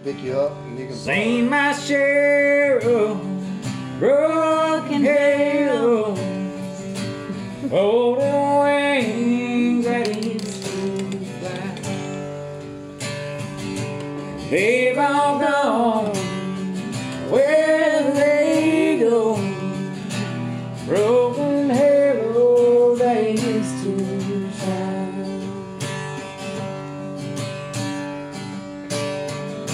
pick you up and you can Seen my share of broken halos, golden wings that used to fly. They've all gone where they go, broken halos that used to